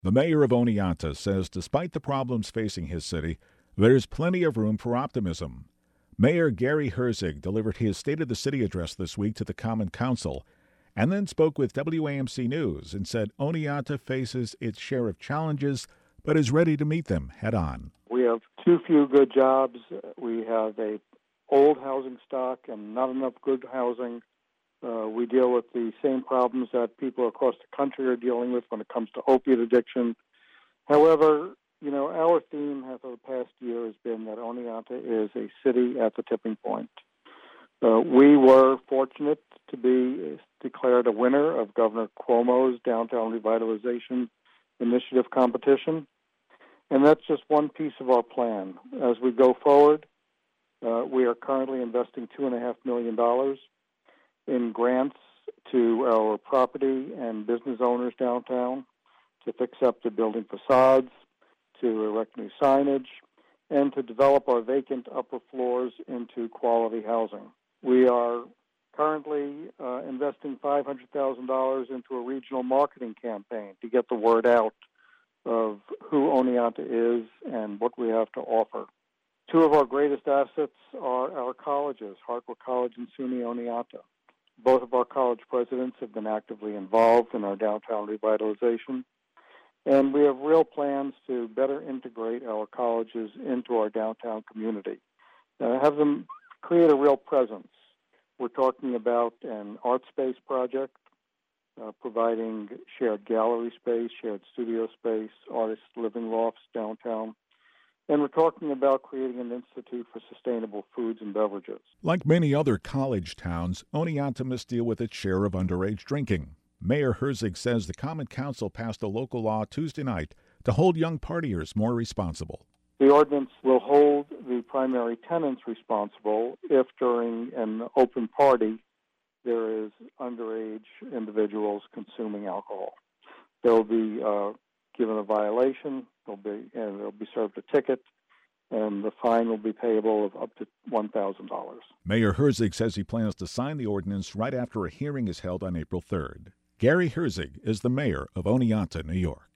The mayor of Oneonta says despite the problems facing his city, there's plenty of room for optimism. Mayor Gary Herzig delivered his State of the City address this week to the Common Council and then spoke with WAMC News and said Oneonta faces its share of challenges but is ready to meet them head on. We have too few good jobs. We have a old housing stock and not enough good housing. We deal with the same problems that people across the country are dealing with when it comes to opiate addiction. However, our theme for the past year has been that Oneonta is a city at the tipping point. We were fortunate to be declared a winner of Governor Cuomo's Downtown Revitalization Initiative competition, and that's just one piece of our plan. As we go forward, we are currently investing $2.5 million in grants to our property and business owners downtown to fix up the building facades, to erect new signage, and to develop our vacant upper floors into quality housing. We are currently investing $500,000 into a regional marketing campaign to get the word out of who Oneonta is and what we have to offer. Two of our greatest assets are our colleges, Hartwick College and SUNY Oneonta. Both of our college presidents have been actively involved in our downtown revitalization, and we have real plans to better integrate our colleges into our downtown community, have them create a real presence. We're talking about an art space project, providing shared gallery space, shared studio space, artists' living lofts downtown. And we're talking about creating an institute for sustainable foods and beverages. Like many other college towns, Oneonta must deal with its share of underage drinking. Mayor Herzig says the Common Council passed a local law Tuesday night to hold young partiers more responsible. The ordinance will hold the primary tenants responsible if during an open party there is underage individuals consuming alcohol. They'll be given a violation, they'll be served a ticket, and the fine will be payable of up to $1,000. Mayor Herzig says he plans to sign the ordinance right after a hearing is held on April 3rd. Gary Herzig is the mayor of Oneonta, New York.